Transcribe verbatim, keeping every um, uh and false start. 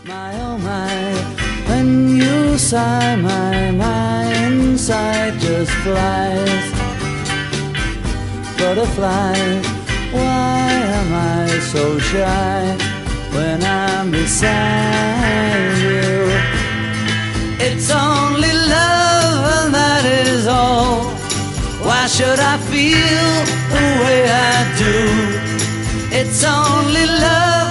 My oh my, when you sigh, my, my inside just flies. Butterfly, why am I so shy when I'm beside you? It's only love and that is all. Why should I feel the way I do? It's only love